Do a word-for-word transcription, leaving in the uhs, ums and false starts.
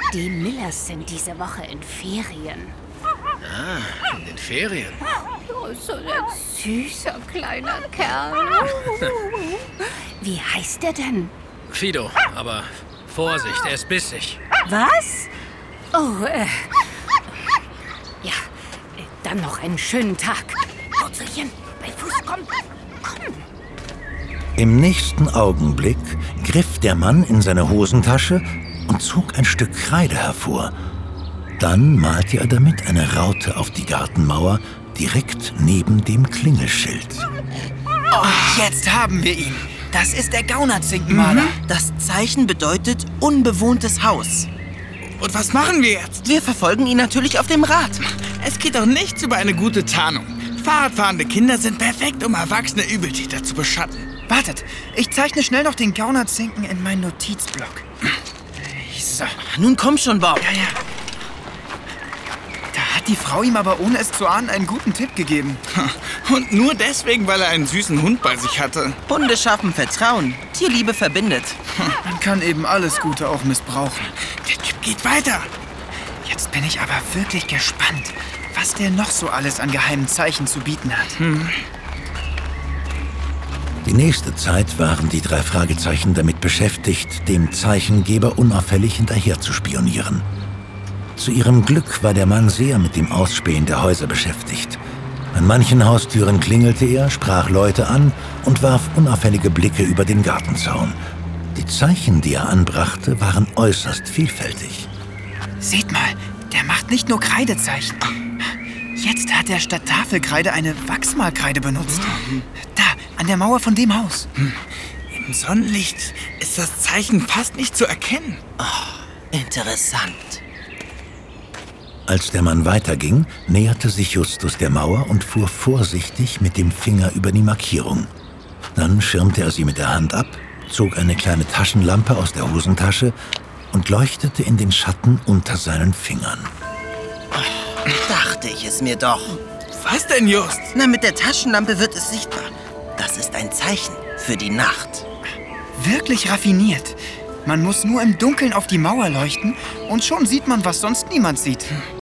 Die Millers sind diese Woche in Ferien. Ah, in den Ferien. Oh, so ein süßer kleiner Kerl. Wie heißt der denn? Fido, aber Vorsicht, er ist bissig. Was? Oh, äh... Ja, äh, dann noch einen schönen Tag. Wurzelchen, bei Fuß, komm, komm. Im nächsten Augenblick griff der Mann in seine Hosentasche und zog ein Stück Kreide hervor. Dann malte er damit eine Raute auf die Gartenmauer direkt neben dem Klingelschild. Oh, jetzt haben wir ihn. Das ist der Gaunerzinkenmaler. Mhm. Das Zeichen bedeutet unbewohntes Haus. Und was machen wir jetzt? Wir verfolgen ihn natürlich auf dem Rad. Es geht doch nichts über eine gute Tarnung. Fahrradfahrende Kinder sind perfekt, um erwachsene Übeltäter zu beschatten. Wartet, ich zeichne schnell noch den Gaunerzinken in meinen Notizblock. So. Nun komm schon, Bob. Ja, ja. Da hat die Frau ihm aber ohne es zu ahnen einen guten Tipp gegeben. Und nur deswegen, weil er einen süßen Hund bei sich hatte. Hunde schaffen Vertrauen. Tierliebe verbindet. Man kann eben alles Gute auch missbrauchen. Der Typ geht weiter. Jetzt bin ich aber wirklich gespannt, was der noch so alles an geheimen Zeichen zu bieten hat. Hm. Die nächste Zeit waren die drei Fragezeichen damit beschäftigt, dem Zeichengeber unauffällig hinterher zu spionieren. Zu ihrem Glück war der Mann sehr mit dem Ausspähen der Häuser beschäftigt. An manchen Haustüren klingelte er, sprach Leute an und warf unauffällige Blicke über den Gartenzaun. Die Zeichen, die er anbrachte, waren äußerst vielfältig. Seht mal, der macht nicht nur Kreidezeichen. Jetzt hat er statt Tafelkreide eine Wachsmalkreide benutzt. Da, an der Mauer von dem Haus. Im Sonnenlicht ist das Zeichen fast nicht zu erkennen. Oh, interessant. Als der Mann weiterging, näherte sich Justus der Mauer und fuhr vorsichtig mit dem Finger über die Markierung. Dann schirmte er sie mit der Hand ab, zog eine kleine Taschenlampe aus der Hosentasche und leuchtete in den Schatten unter seinen Fingern. Dachte ich es mir doch. Was denn, Just? Na, mit der Taschenlampe wird es sichtbar. Das ist ein Zeichen für die Nacht. Wirklich raffiniert. Man muss nur im Dunkeln auf die Mauer leuchten und schon sieht man, was sonst niemand sieht.